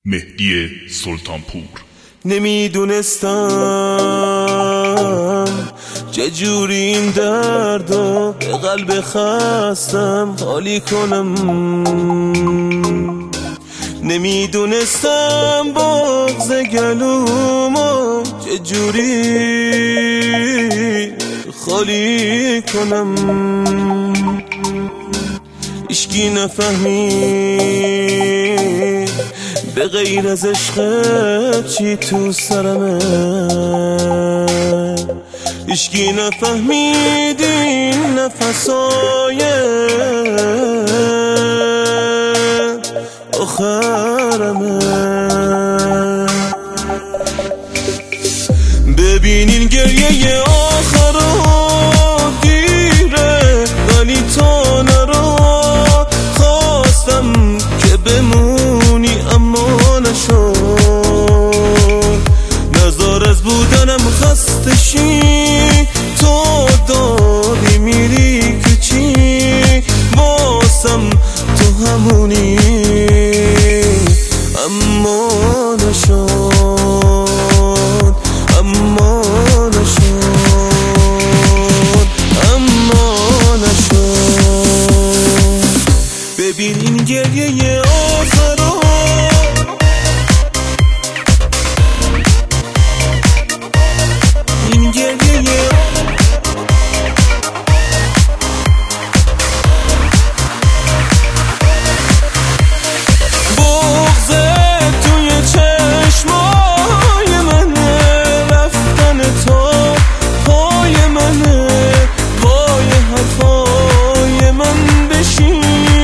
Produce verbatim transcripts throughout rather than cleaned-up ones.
مهدی سلطانپور. نمیدونستم چجوری این دردو به قلب خستم حالی کنم، نمیدونستم بغض گلومو چجوری خالی کنم. اشکی نفهمید به غیر از عشقت چی تو سرمه، اشکی نفهمید این نفسای آخرمه. ببینین گریه آخر رو دیره، ولی تو نرو، خواستم که بمونی اما نشد، نزار از بودنم خسته شی، تو داری میری که چی، باسم تو همونی اما نشد، اما نشد، اما نشد. ببین این گریه آخر رو، این گریه بغض توی چشمای منه، رفتن تو پای منه، پای حرفای من بشین،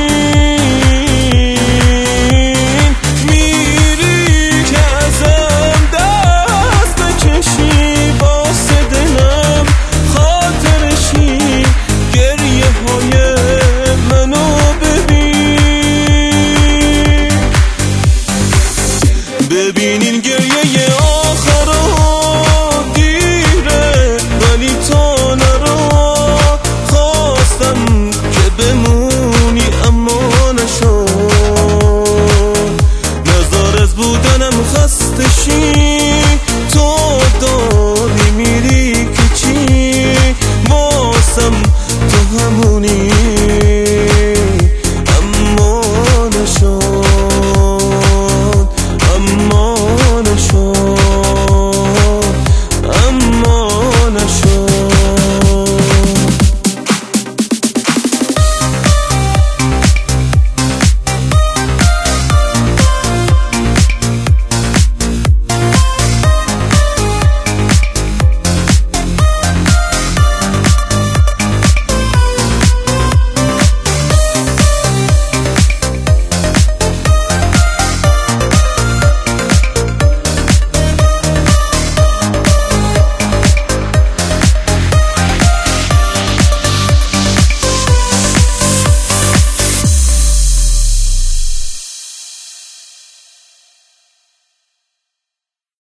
میری که ازم دست بکشی، واسه دلم خاطرشی، گریه های منو ببین، ببین